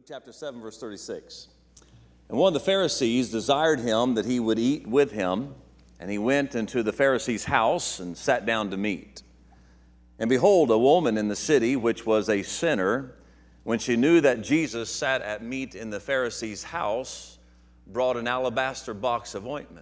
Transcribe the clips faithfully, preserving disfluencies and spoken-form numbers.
chapter seven, verse thirty-six. And one of the Pharisees desired him that he would eat with him, and he went into the Pharisee's house and sat down to meat. And behold, a woman in the city, which was a sinner, when she knew that Jesus sat at meat in the Pharisee's house, brought an alabaster box of ointment,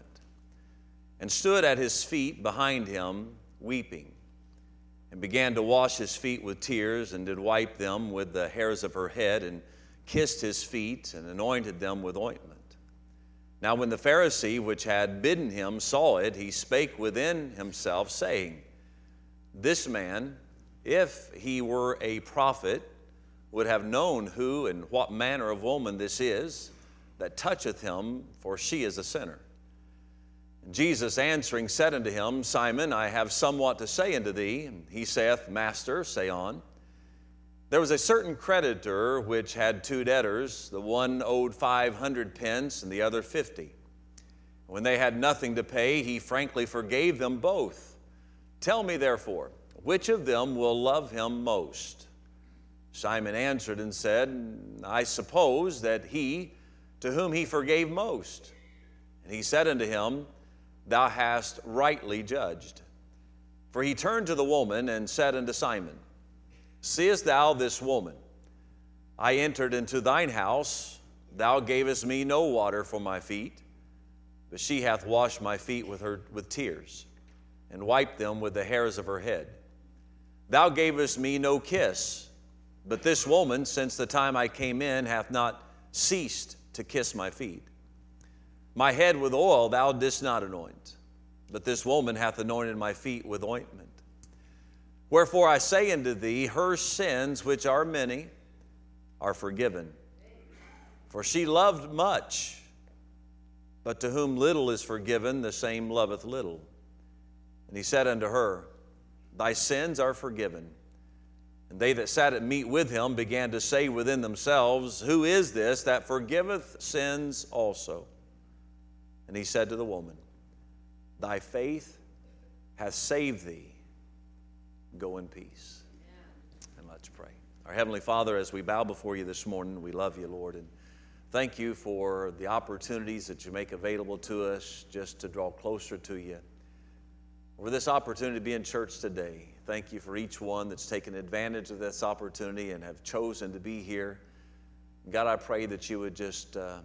and stood at his feet behind him, weeping, and began to wash his feet with tears, and did wipe them with the hairs of her head, and kissed his feet, and anointed them with ointment. Now when the Pharisee which had bidden him saw it, he spake within himself, saying, This man, if he were a prophet, would have known who and what manner of woman this is that toucheth him, for she is a sinner. And Jesus answering said unto him, Simon, I have somewhat to say unto thee. And he saith, Master, say on. There was a certain creditor which had two debtors. The one owed five hundred pence, and the other fifty. When they had nothing to pay, he frankly forgave them both. Tell me therefore, which of them will love him most? Simon answered and said, I suppose that he to whom he forgave most. And he said unto him, Thou hast rightly judged. For he turned to the woman and said unto Simon, Seest thou this woman? I entered into thine house. Thou gavest me no water for my feet, but she hath washed my feet with her with tears, and wiped them with the hairs of her head. Thou gavest me no kiss, but this woman, since the time I came in, hath not ceased to kiss my feet. My head with oil thou didst not anoint, but this woman hath anointed my feet with ointment. Wherefore I say unto thee, her sins, which are many, are forgiven. For she loved much, but to whom little is forgiven, the same loveth little. And he said unto her, Thy sins are forgiven. And they that sat at meat with him began to say within themselves, Who is this that forgiveth sins also? And he said to the woman, Thy faith hath saved thee. Go in peace. Yeah. And let's pray. Our Heavenly Father, as we bow before you this morning, we love you, Lord, and thank you for the opportunities that you make available to us just to draw closer to you. For this opportunity to be in church today, thank you for each one that's taken advantage of this opportunity and have chosen to be here. God, I pray that you would just uh,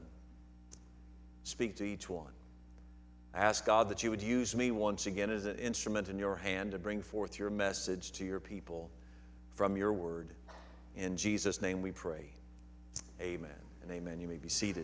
speak to each one. I ask, God, that you would use me once again as an instrument in your hand to bring forth your message to your people from your word. In Jesus' name we pray. Amen and amen. You may be seated.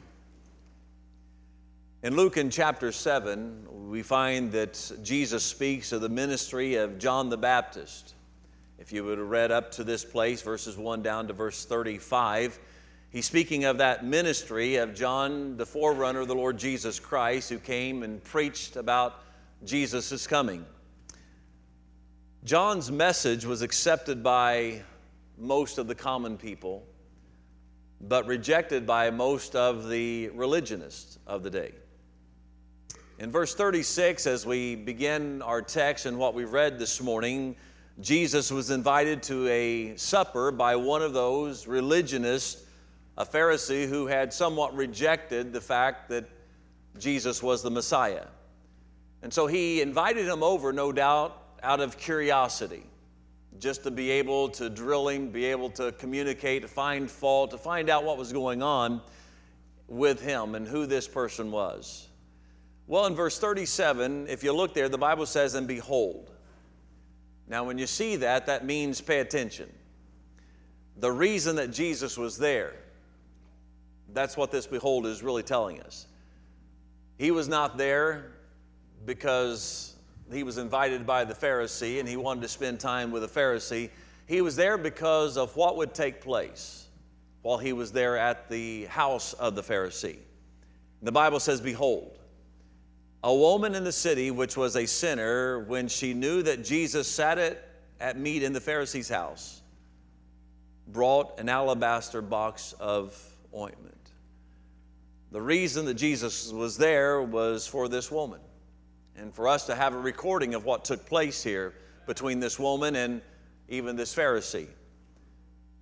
In Luke in chapter seven, we find that Jesus speaks of the ministry of John the Baptist. If you would have read up to this place, verses one down to verse thirty-five, he's speaking of that ministry of John, the forerunner of the Lord Jesus Christ, who came and preached about Jesus' coming. John's message was accepted by most of the common people, but rejected by most of the religionists of the day. In verse thirty-six, as we begin our text and what we've read this morning, Jesus was invited to a supper by one of those religionists, a Pharisee who had somewhat rejected the fact that Jesus was the Messiah. And so he invited him over, no doubt, out of curiosity, just to be able to drill him, be able to communicate, to find fault, to find out what was going on with him and who this person was. Well, in verse thirty-seven, if you look there, the Bible says, and behold. Now, when you see that, that means pay attention. The reason that Jesus was there, that's what this behold is really telling us. He was not there because he was invited by the Pharisee and he wanted to spend time with the Pharisee. He was there because of what would take place while he was there at the house of the Pharisee. The Bible says, behold, a woman in the city which was a sinner, when she knew that Jesus sat at, at meat in the Pharisee's house, brought an alabaster box of ointment. The reason that Jesus was there was for this woman, and for us to have a recording of what took place here between this woman and even this Pharisee.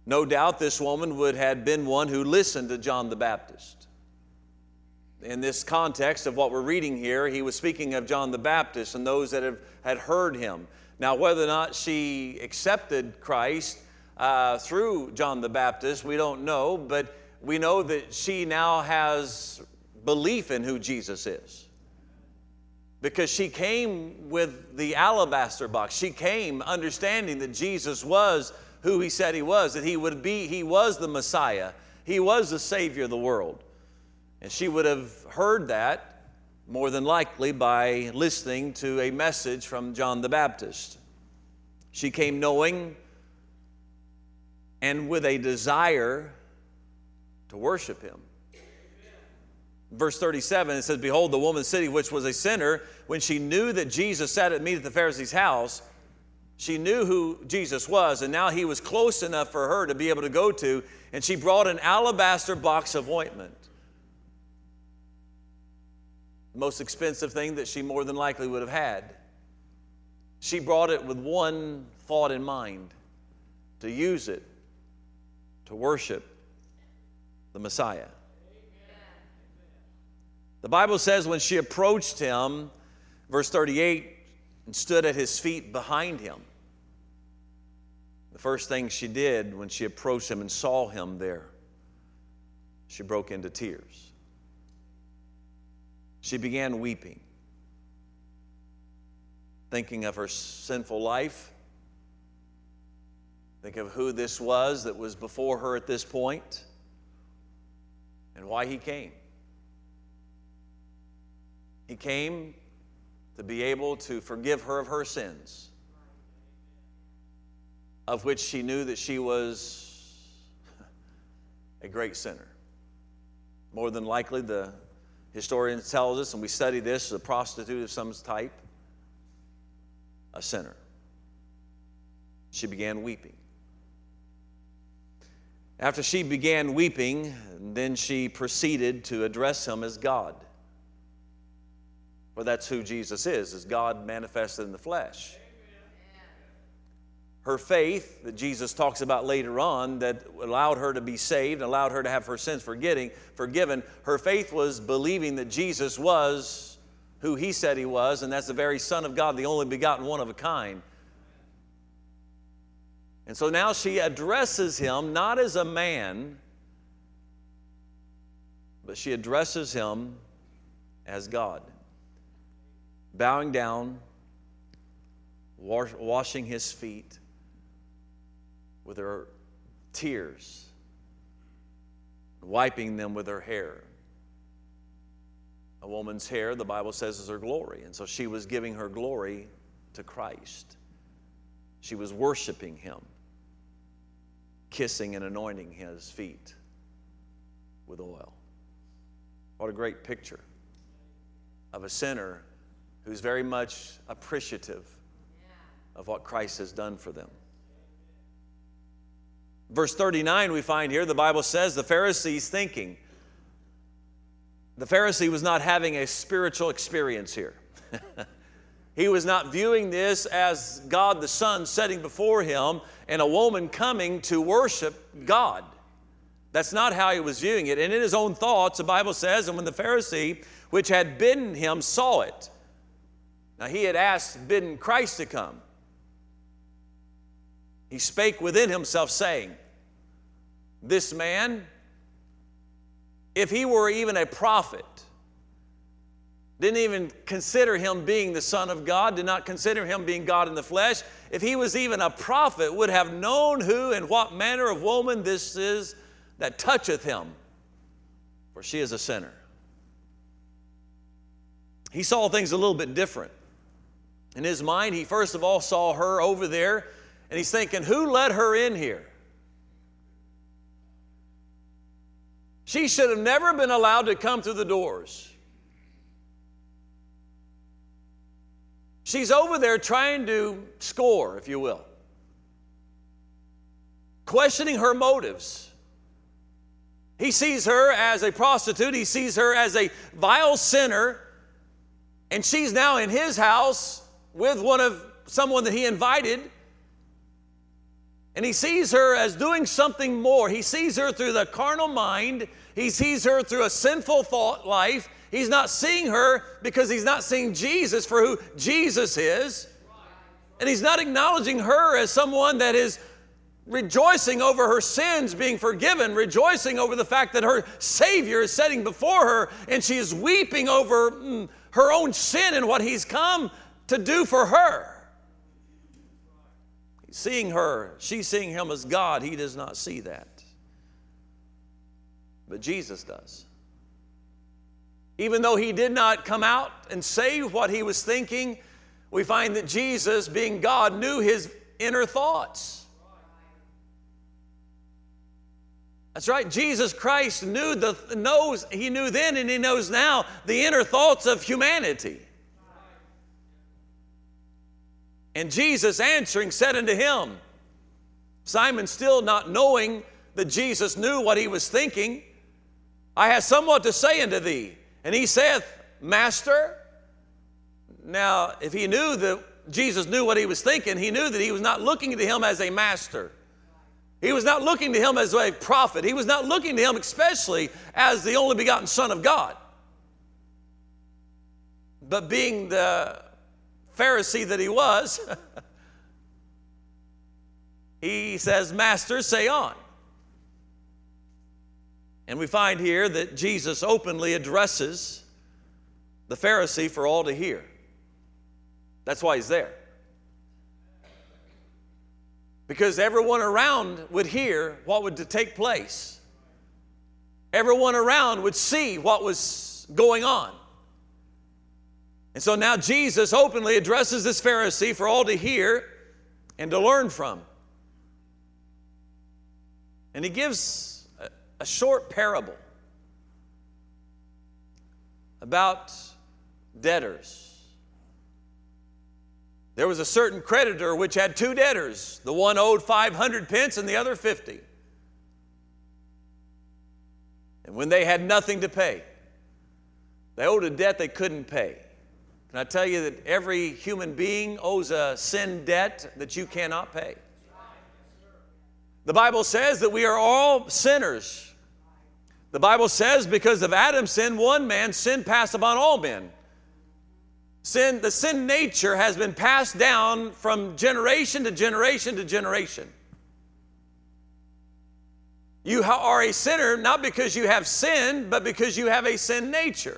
No doubt this woman would have been one who listened to John the Baptist. In this context of what we're reading here, he was speaking of John the Baptist and those that have, had heard him. Now, whether or not she accepted Christ uh, through John the Baptist, we don't know, but we know that she now has belief in who Jesus is. Because she came with the alabaster box. She came understanding that Jesus was who he said he was, that he would be, he was the Messiah. He was the Savior of the world. And she would have heard that more than likely by listening to a message from John the Baptist. She came knowing and with a desire to worship him. Verse thirty-seven, it says, "Behold, the woman sitting, which was a sinner, when she knew that Jesus sat at meat at the Pharisee's house," she knew who Jesus was, and now he was close enough for her to be able to go to, and she brought an alabaster box of ointment. The most expensive thing that she more than likely would have had. She brought it with one thought in mind, to use it to worship the Messiah. The Bible says when she approached him, verse thirty-eight, and stood at his feet behind him. The first thing she did when she approached him and saw him there, she broke into tears. She began weeping, thinking of her sinful life, think of who this was that was before her at this point, and why he came. He came to be able to forgive her of her sins, of which she knew that she was a great sinner. More than likely, the historian tells us, and we study this, a prostitute of some type, a sinner. She began weeping. After she began weeping, then she proceeded to address him as God. For that's who Jesus is, is God manifested in the flesh. Her faith that Jesus talks about later on that allowed her to be saved, allowed her to have her sins forgetting, forgiven, her faith was believing that Jesus was who he said he was, and that's the very Son of God, the only begotten one of a kind. And so now she addresses him not as a man, but she addresses him as God. Bowing down, wash, washing his feet with her tears, wiping them with her hair. A woman's hair, the Bible says, is her glory. And so she was giving her glory to Christ. She was worshiping him, kissing and anointing his feet with oil. What a great picture of a sinner who's very much appreciative of what Christ has done for them. Verse thirty-nine we find here, the Bible says, the Pharisees thinking. The Pharisee was not having a spiritual experience here. He was not viewing this as God the Son setting before him and a woman coming to worship God. That's not how he was viewing it. And in his own thoughts, the Bible says, and when the Pharisee, which had bidden him, saw it. Now he had asked, bidden Christ to come. He spake within himself, saying, this man, if he were even a prophet, didn't even consider him being the Son of God, did not consider him being God in the flesh, if he was even a prophet, would have known who and what manner of woman this is that toucheth him, for she is a sinner. He saw things a little bit different. In his mind, he first of all saw her over there, and he's thinking, who let her in here? She should have never been allowed to come through the doors. She's over there trying to score, if you will, questioning her motives. He sees her as a prostitute. He sees her as a vile sinner, and she's now in his house with one of someone that he invited. And he sees her as doing something more. He sees her through the carnal mind. He sees her through a sinful thought life. He's not seeing her because he's not seeing Jesus for who Jesus is. And he's not acknowledging her as someone that is rejoicing over her sins being forgiven, rejoicing over the fact that her Savior is sitting before her, and she is weeping over mm, her own sin and what he's come to do for her. He's seeing her, she's seeing him as God. He does not see that. But Jesus does. Even though he did not come out and say what he was thinking, we find that Jesus, being God, knew his inner thoughts. That's right. Jesus Christ knew the knows he knew then and he knows now the inner thoughts of humanity. And Jesus answering said unto him, Simon, still not knowing that Jesus knew what he was thinking, I have somewhat to say unto thee. And he saith, Master. Now, if he knew that Jesus knew what he was thinking, he knew that he was not looking to him as a master. He was not looking to him as a prophet. He was not looking to him especially as the only begotten Son of God. But being the Pharisee that he was, he says, Master, say on. And we find here that Jesus openly addresses the Pharisee for all to hear. That's why he's there. Because everyone around would hear what would take place. Everyone around would see what was going on. And so now Jesus openly addresses this Pharisee for all to hear and to learn from. And he gives a, a short parable about debtors. There was a certain creditor which had two debtors. The one owed five hundred pence and the other fifty. And when they had nothing to pay, they owed a debt they couldn't pay. Can I tell you that every human being owes a sin debt that you cannot pay? The Bible says that we are all sinners. The Bible says because of Adam's sin, one man, sin passed upon all men. Sin, the sin nature has been passed down from generation to generation to generation. You are a sinner not because you have sinned, but because you have a sin nature.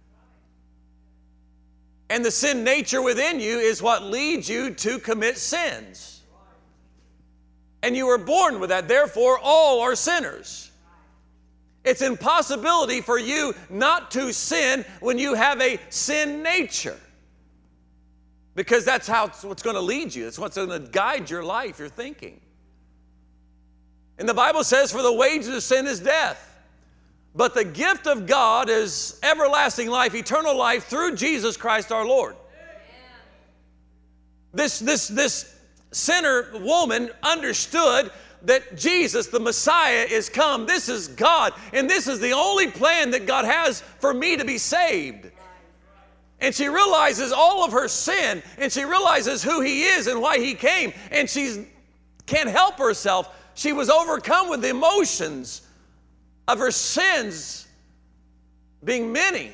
And the sin nature within you is what leads you to commit sins. And you were born with that. Therefore, all are sinners. It's an impossibility for you not to sin when you have a sin nature. Because that's how it's what's going to lead you. It's what's going to guide your life, your thinking. And the Bible says, for the wages of sin is death. But the gift of God is everlasting life, eternal life through Jesus Christ our Lord. This, this, this sinner woman understood that Jesus, the Messiah, is come. This is God. And this is the only plan that God has for me to be saved. And she realizes all of her sin, and she realizes who he is and why he came, and she can't help herself. She was overcome with the emotions of her sins being many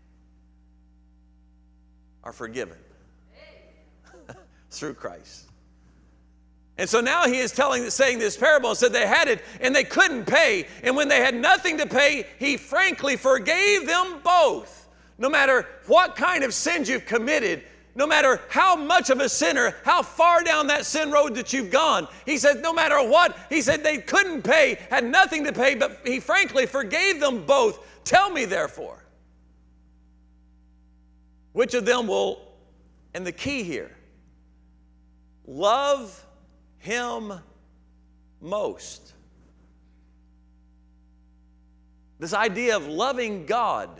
are forgiven through Christ. And so now he is telling, saying this parable and said they had it and they couldn't pay. And when they had nothing to pay, he frankly forgave them both. No matter what kind of sins you've committed, no matter how much of a sinner, how far down that sin road that you've gone, he said no matter what, he said they couldn't pay, had nothing to pay, but he frankly forgave them both. Tell me therefore, which of them will, and the key here, love him most. This idea of loving God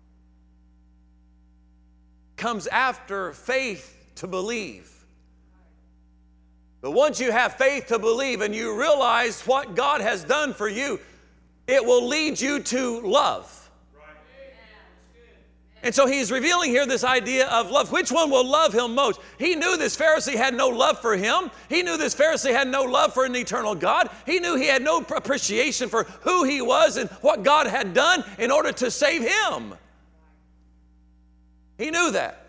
comes after faith to believe. But once you have faith to believe and you realize what God has done for you, it will lead you to love. And so he's revealing here this idea of love. Which one will love him most? He knew this Pharisee had no love for him. He knew this Pharisee had no love for an eternal God. He knew he had no appreciation for who he was and what God had done in order to save him. He knew that.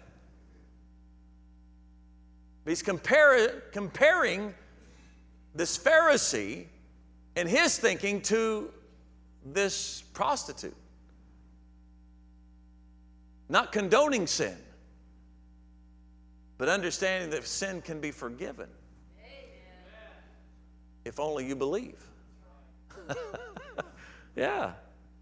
He's compare, comparing this Pharisee and his thinking to this prostitute. Not condoning sin, but understanding that sin can be forgiven. Amen. If only you believe. Yeah.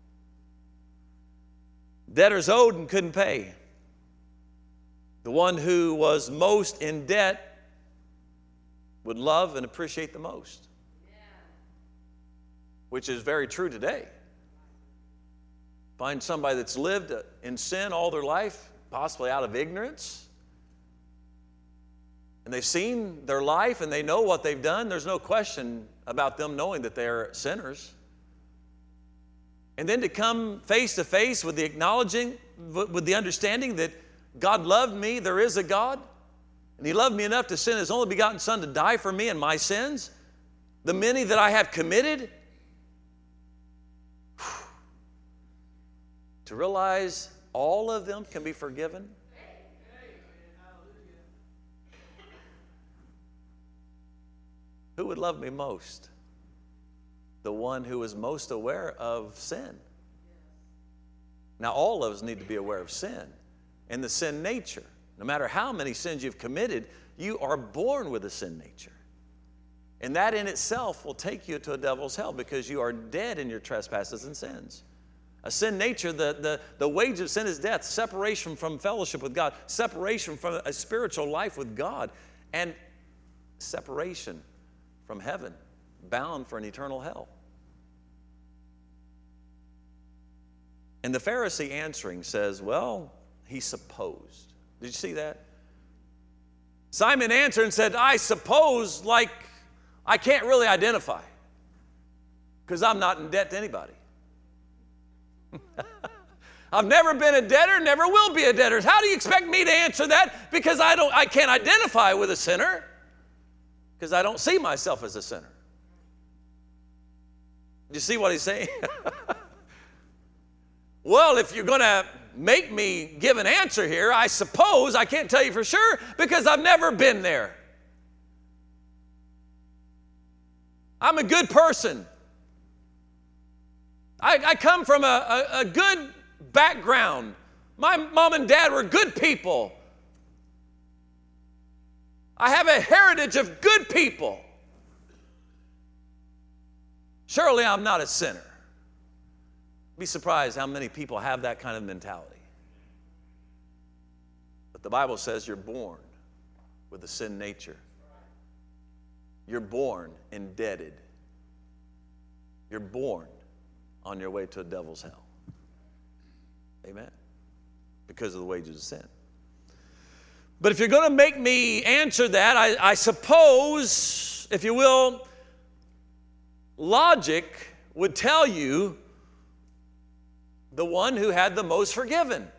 Debtors owed and couldn't pay. The one who was most in debt would love and appreciate the most. Yeah. Which is very true today. Find somebody that's lived in sin all their life, possibly out of ignorance, and they've seen their life and they know what they've done. There's no question about them knowing that they're sinners. And then to come face to face with the acknowledging, with the understanding that God loved me, there is a God, and He loved me enough to send His only begotten Son to die for me and my sins, the many that I have committed. To realize all of them can be forgiven. Who would love me most? The one who is most aware of sin. Now, all of us need to be aware of sin and the sin nature. No matter how many sins you've committed, you are born with a sin nature. And that in itself will take you to a devil's hell because you are dead in your trespasses and sins. A sin nature, the, the, the wage of sin is death, separation from fellowship with God, separation from a spiritual life with God, and separation from heaven, bound for an eternal hell. And the Pharisee answering says, well, he supposed. Did you see that? Simon answered and said, I suppose, like I can't really identify because I'm not in debt to anybody. I've never been a debtor, never will be a debtor. How do you expect me to answer that? Because I don't, I can't identify with a sinner because I don't see myself as a sinner. Do you see what he's saying? Well, if you're going to make me give an answer here, I suppose I can't tell you for sure because I've never been there. I'm a good person. I, I come from a, a, a good background. My mom and dad were good people. I have a heritage of good people. Surely I'm not a sinner. Be surprised how many people have that kind of mentality. But the Bible says you're born with a sin nature. You're born indebted. You're born on your way to a devil's hell. Amen. Because of the wages of sin. But if you're going to make me answer that, I, I suppose, if you will, logic would tell you the one who had the most forgiven.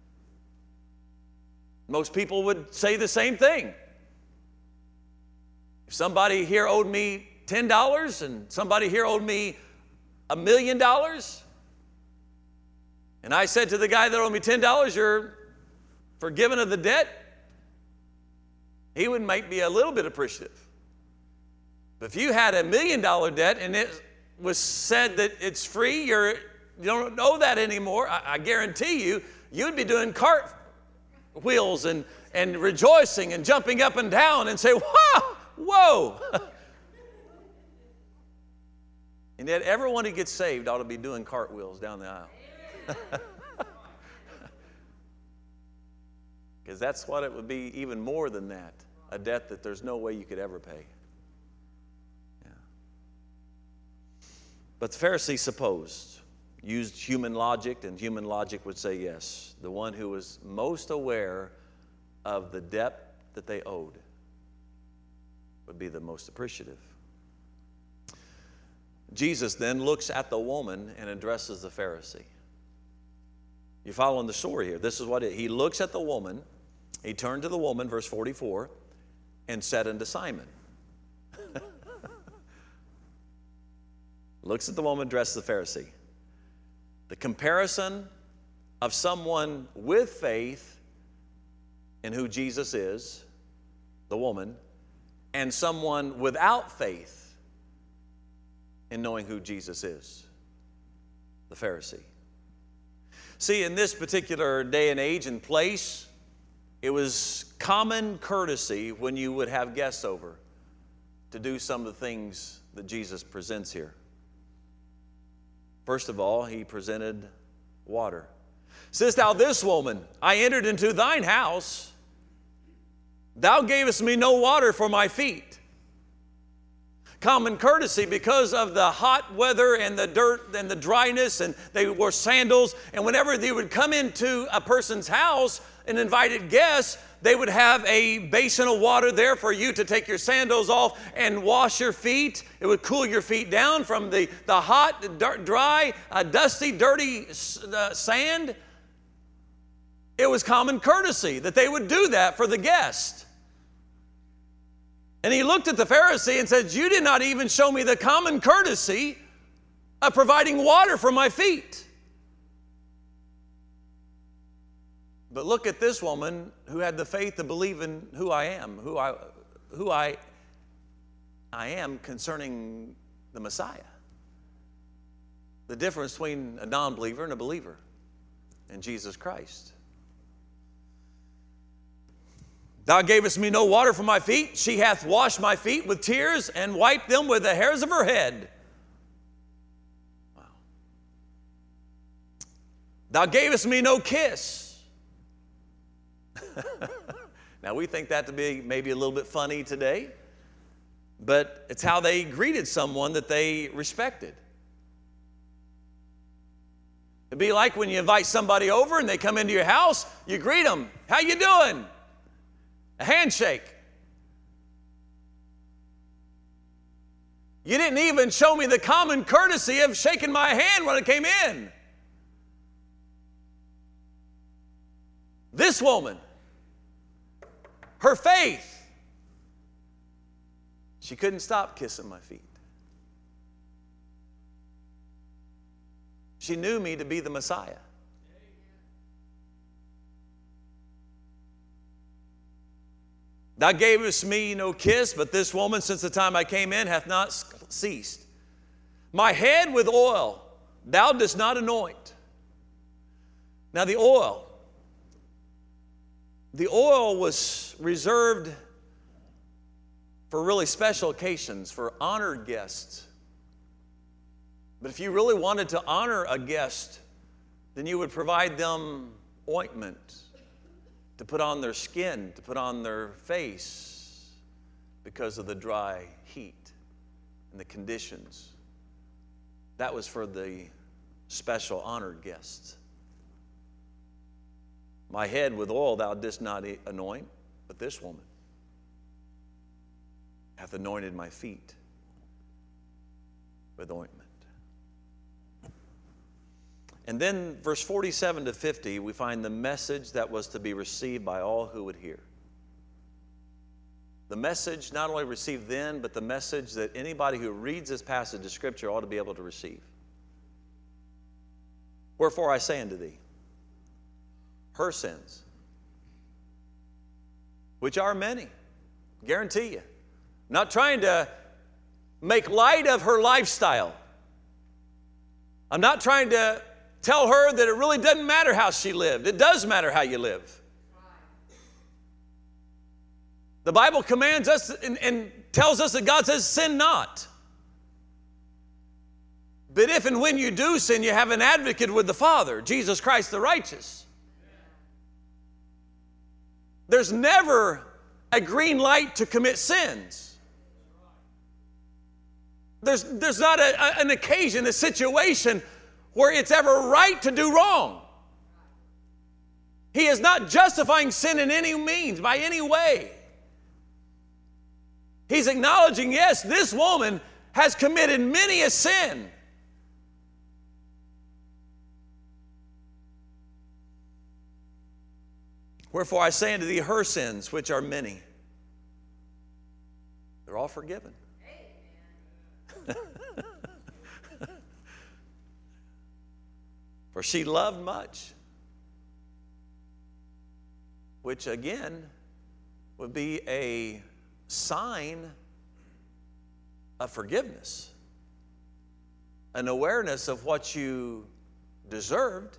Most people would say the same thing. If somebody here owed me ten dollars and somebody here owed me a million dollars, and I said to the guy that owed me ten dollars, you're forgiven of the debt, he would make me a little bit appreciative. But if you had a million dollar debt and it was said that it's free, you're, you don't owe that anymore, I, I guarantee you, you'd be doing cartwheels and, and rejoicing and jumping up and down and say, whoa, whoa. And yet everyone who gets saved ought to be doing cartwheels down the aisle. Because that's what it would be, even more than that, a debt that there's no way you could ever pay. Yeah. But the Pharisee supposed, used human logic, and human logic would say yes. The one who was most aware of the debt that they owed would be the most appreciative. Jesus then looks at the woman and addresses the Pharisee. You're following the story here. This is what it, he looks at the woman. He turned to the woman, verse forty-four, and said unto Simon. Looks at the woman dressed as a Pharisee. The comparison of someone with faith in who Jesus is, the woman, and someone without faith in knowing who Jesus is, the Pharisee. See, in this particular day and age and place, it was common courtesy when you would have guests over to do some of the things that Jesus presents here. First of all, he presented water. Sayest thou this, woman, I entered into thine house, thou gavest me no water for my feet. Common courtesy because of the hot weather and the dirt and the dryness, and they wore sandals, and whenever they would come into a person's house, an invited guest, they would have a basin of water there for you to take your sandals off and wash your feet. It would cool your feet down from the, the hot, dry, uh, dusty, dirty uh, sand. It was common courtesy that they would do that for the guest. And he looked at the Pharisee and said, you did not even show me the common courtesy of providing water for my feet. But look at this woman who had the faith to believe in who I am, who I, who I, I am concerning the Messiah. The difference between a non-believer and a believer in Jesus Christ. Thou gavest me no water for my feet. She hath washed my feet with tears and wiped them with the hairs of her head. Wow. Thou gavest me no kiss. Now, we think that to be maybe a little bit funny today, but it's how they greeted someone that they respected. It'd be like when you invite somebody over and they come into your house, you greet them. How you doing? A handshake. You didn't even show me the common courtesy of shaking my hand when I came in. This woman, her faith, she couldn't stop kissing my feet. She knew me to be the Messiah. Thou gavest me no kiss, but this woman, since the time I came in, hath not ceased. My head with oil thou didst not anoint. Now the oil, the oil was reserved for really special occasions, for honored guests. But if you really wanted to honor a guest, then you would provide them ointment to put on their skin, to put on their face because of the dry heat and the conditions. That was for the special honored guests. My head with oil thou didst not anoint, but this woman hath anointed my feet with ointment. And then verse forty-seven to fifty, we find the message that was to be received by all who would hear. The message not only received then, but the message that anybody who reads this passage of Scripture ought to be able to receive. Wherefore I say unto thee, her sins, which are many, guarantee you, not trying to make light of her lifestyle. I'm not trying to tell her that it really doesn't matter how she lived. It does matter how you live. The Bible commands us and, and tells us that God says, sin not. But if and when you do sin, you have an advocate with the Father, Jesus Christ the righteous. There's never a green light to commit sins. There's, there's not a, a, an occasion, a situation where it's ever right to do wrong. He is not justifying sin in any means, by any way. He's acknowledging, yes, this woman has committed many a sin. Wherefore I say unto thee, her sins, which are many, they're all forgiven. For she loved much, which again would be a sign of forgiveness, an awareness of what you deserved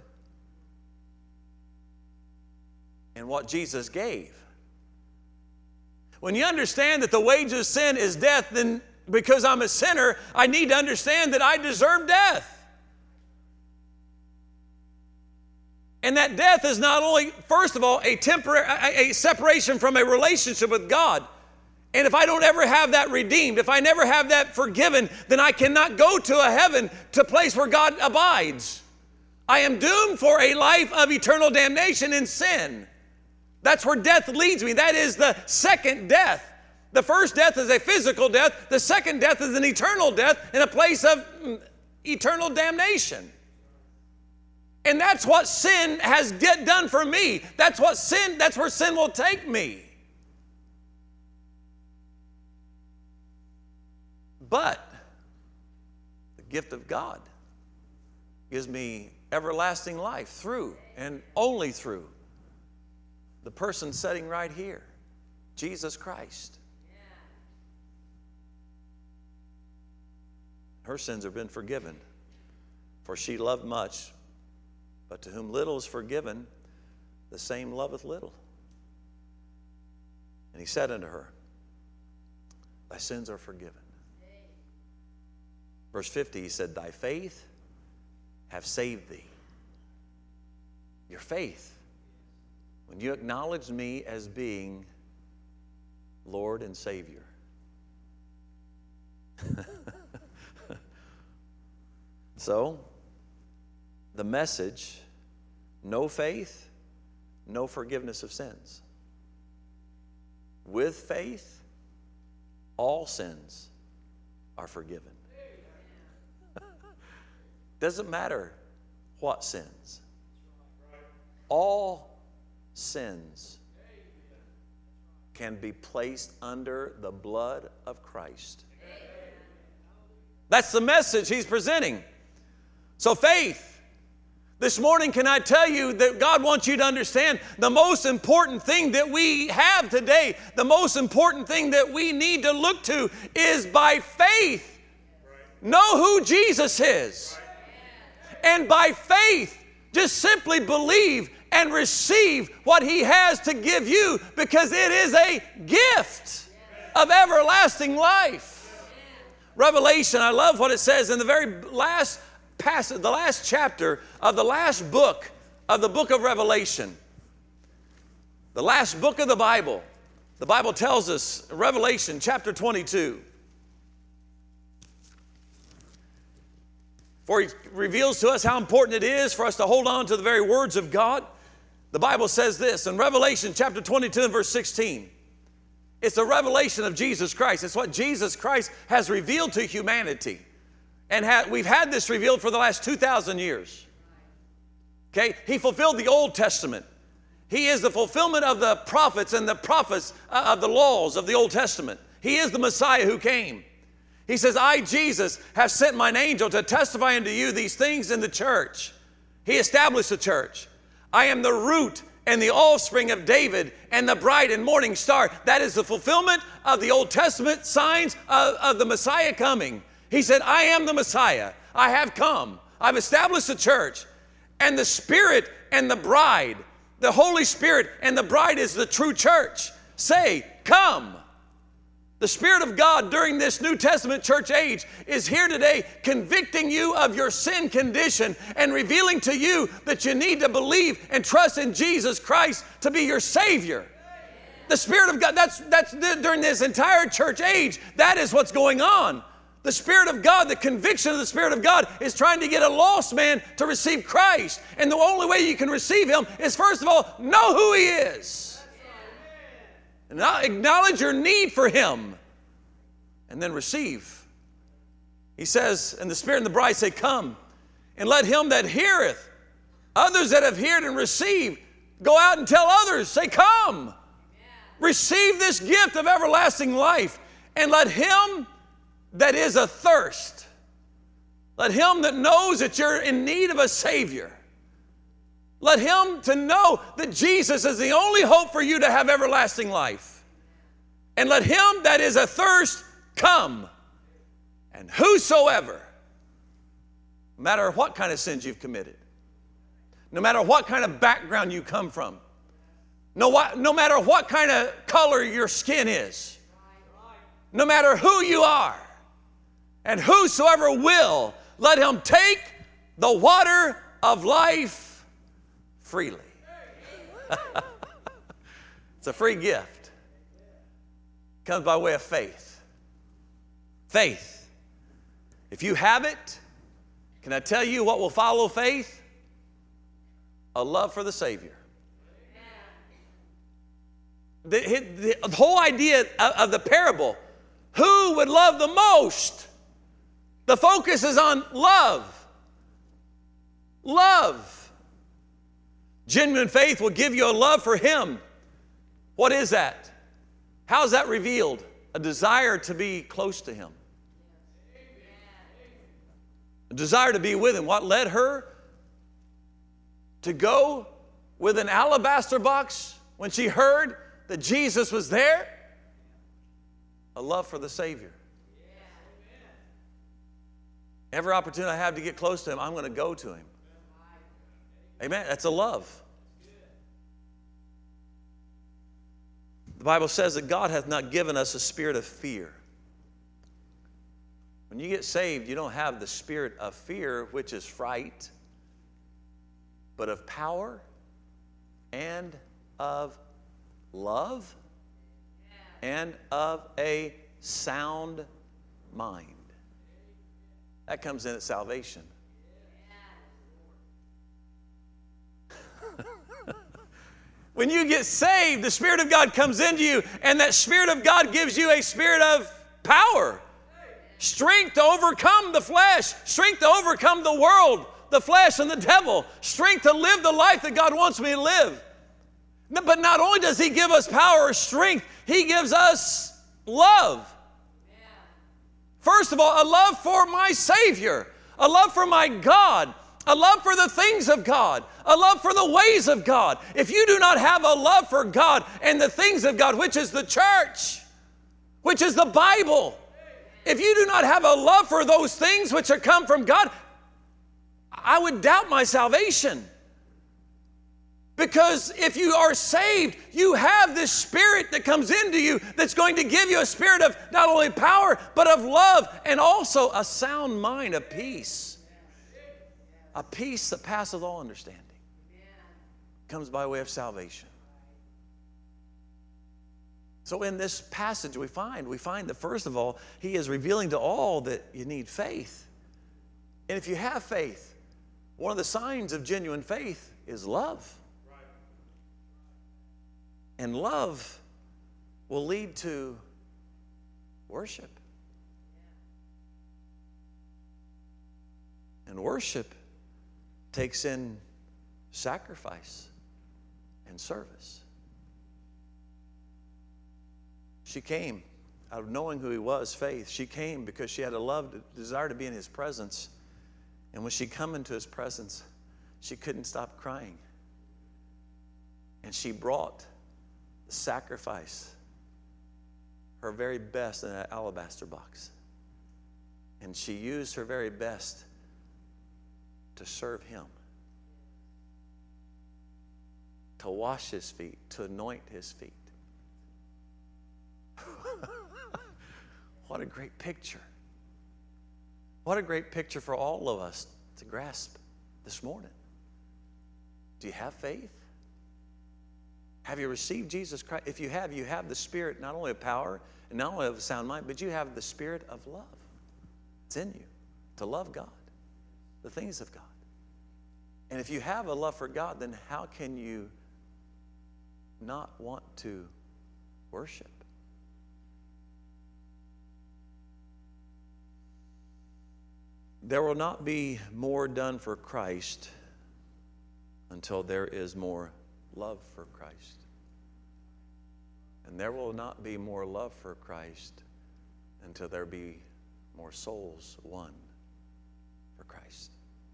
and what Jesus gave. When you understand that the wages of sin is death, then because I'm a sinner, I need to understand that I deserve death. And that death is not only, first of all, a temporary, a, a separation from a relationship with God. And if I don't ever have that redeemed, if I never have that forgiven, then I cannot go to a heaven, to a place where God abides. I am doomed for a life of eternal damnation in sin. That's where death leads me. That is the second death. The first death is a physical death. The second death is an eternal death in a place of eternal damnation. And that's what sin has get done for me. That's what sin, that's where sin will take me. But the gift of God gives me everlasting life through and only through the person sitting right here, Jesus Christ. Her sins have been forgiven, for she loved much. But to whom little is forgiven, the same loveth little. And he said unto her, thy sins are forgiven. Verse fifty, he said, thy faith have saved thee. Your faith, when you acknowledge me as being Lord and Savior. So, the message, no faith, no forgiveness of sins. With faith, all sins are forgiven. Doesn't matter what sins. All sins can be placed under the blood of Christ. That's the message he's presenting. So faith. This morning, can I tell you that God wants you to understand the most important thing that we have today, the most important thing that we need to look to is by faith. Know who Jesus is. And by faith, just simply believe and receive what He has to give you, because it is a gift of everlasting life. Revelation, I love what it says in the very last passage, the last chapter of the last book of the book of Revelation. The last book of the Bible. The Bible tells us, Revelation chapter twenty-two. For He reveals to us how important it is for us to hold on to the very words of God. The Bible says this in Revelation chapter twenty-two and verse sixteen. It's a revelation of Jesus Christ. It's what Jesus Christ has revealed to humanity. And ha- we've had this revealed for the last two thousand years. Okay? He fulfilled the Old Testament. He is the fulfillment of the prophets and the prophets uh, of the laws of the Old Testament. He is the Messiah who came. He says, I, Jesus, have sent mine angel to testify unto you these things in the church. He established the church. I am the root and the offspring of David and the bright and morning star. That is the fulfillment of the Old Testament signs of, of the Messiah coming. He said, I am the Messiah. I have come. I've established the church. And the Spirit and the bride, the Holy Spirit and the bride is the true church. Say, come. The Spirit of God during this New Testament church age is here today convicting you of your sin condition and revealing to you that you need to believe and trust in Jesus Christ to be your Savior. The Spirit of God, that's, that's during this entire church age, that is what's going on. The Spirit of God, the conviction of the Spirit of God is trying to get a lost man to receive Christ. And the only way you can receive Him is, first of all, know who He is. And acknowledge your need for Him. And then receive. He says, and the Spirit and the bride say, come. And let him that heareth, others that have heard and received, Go out and tell others. Say, come. Receive this gift of everlasting life. And let him that is athirst, let him that knows that you're in need of a Savior, let him to know that Jesus is the only hope for you to have everlasting life. And let him that is athirst come. And whosoever, no matter what kind of sins you've committed, no matter what kind of background you come from, no, no matter what kind of color your skin is, no matter who you are, and whosoever will, let him take the water of life freely. It's a free gift. It comes by way of faith. Faith. If you have it, can I tell you what will follow faith? A love for the Savior. The, the, the whole idea of, of the parable, who would love the most? The focus is on love. Love. Genuine faith will give you a love for Him. What is that? How is that revealed? A desire to be close to Him. A desire to be with Him. What led her to go with an alabaster box when she heard that Jesus was there? A love for the Savior. Every opportunity I have to get close to Him, I'm going to go to Him. Amen. That's a love. The Bible says that God hath not given us a spirit of fear. When you get saved, you don't have the spirit of fear, which is fright, but of power and of love and of a sound mind. That comes in at salvation. When you get saved, the Spirit of God comes into you, and that Spirit of God gives you a spirit of power, strength to overcome the flesh, strength to overcome the world, the flesh and the devil, strength to live the life that God wants me to live. But not only does He give us power or strength, He gives us love. First of all, a love for my Savior, a love for my God, a love for the things of God, a love for the ways of God. If you do not have a love for God and the things of God, which is the church, which is the Bible, if you do not have a love for those things which are come from God, I would doubt my salvation. Because if you are saved, you have this Spirit that comes into you that's going to give you a spirit of not only power, but of love, and also a sound mind, a peace. A peace that passeth all understanding. Comes by way of salvation. So in this passage we find, we find that first of all, He is revealing to all that you need faith. And if you have faith, one of the signs of genuine faith is love. And love will lead to worship. And worship takes in sacrifice and service. She came out of knowing who He was, faith. She came because she had a love, a desire to be in His presence. And when she come into His presence, she couldn't stop crying. And she brought the sacrifice, her very best, in that alabaster box. And she used her very best to serve Him, to wash His feet, to anoint His feet. What a great picture. What a great picture for all of us to grasp this morning. Do you have faith? Have you received Jesus Christ? If you have, you have the Spirit not only of power and not only of a sound mind, but you have the Spirit of love. It's in you to love God, the things of God. And if you have a love for God, then how can you not want to worship? There will not be more done for Christ until there is more love for Christ. And there will not be more love for Christ until there be more souls won for Christ.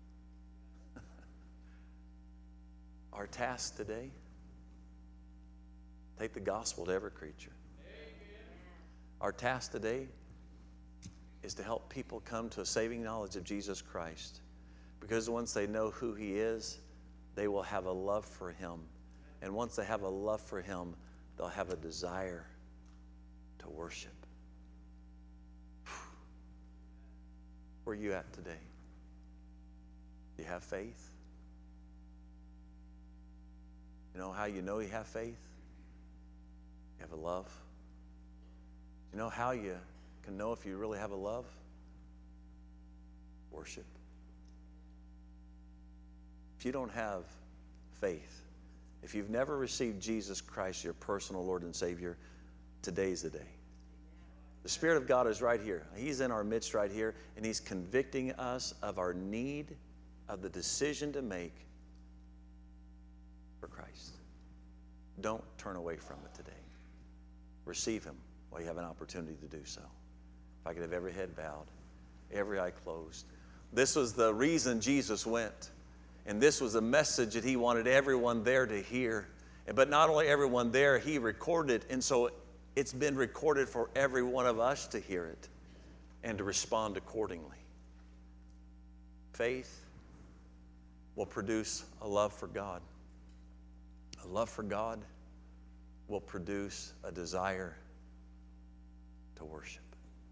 Our task today, take the gospel to every creature. Our task today is to help people come to a saving knowledge of Jesus Christ. Because once they know who He is, they will have a love for Him. And once they have a love for Him, they'll have a desire to worship. Where are you at today? Do you have faith? You know how you know you have faith? You have a love. You know how you can know if you really have a love? Worship. If you don't have faith, if you've never received Jesus Christ, your personal Lord and Savior, today's the day. The Spirit of God is right here. He's in our midst right here, and He's convicting us of our need, of the decision to make for Christ. Don't turn away from it today. Receive Him while you have an opportunity to do so. If I could have every head bowed, every eye closed. This was the reason Jesus went. And this was a message that He wanted everyone there to hear. But not only everyone there, He recorded. And so it's been recorded for every one of us to hear it and to respond accordingly. Faith will produce a love for God. A love for God will produce a desire to worship.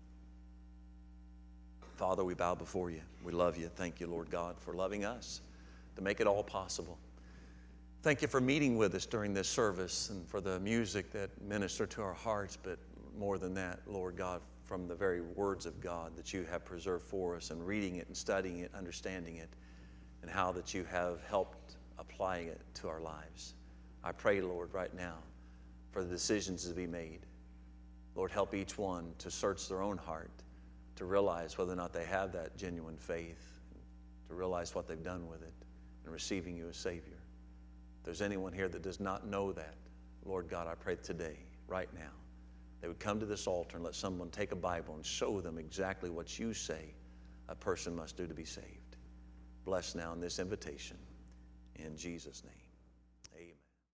Father, we bow before You. We love You. Thank You, Lord God, for loving us to make it all possible. Thank You for meeting with us during this service and for the music that ministered to our hearts, but more than that, Lord God, from the very words of God that You have preserved for us and reading it and studying it, understanding it, and how that You have helped applying it to our lives. I pray, Lord, right now for the decisions to be made. Lord, help each one to search their own heart, to realize whether or not they have that genuine faith, to realize what they've done with it in receiving You as Savior. If there's anyone here that does not know that, Lord God, I pray today, right now, they would come to this altar and let someone take a Bible and show them exactly what You say a person must do to be saved. Bless now in this invitation. In Jesus' name.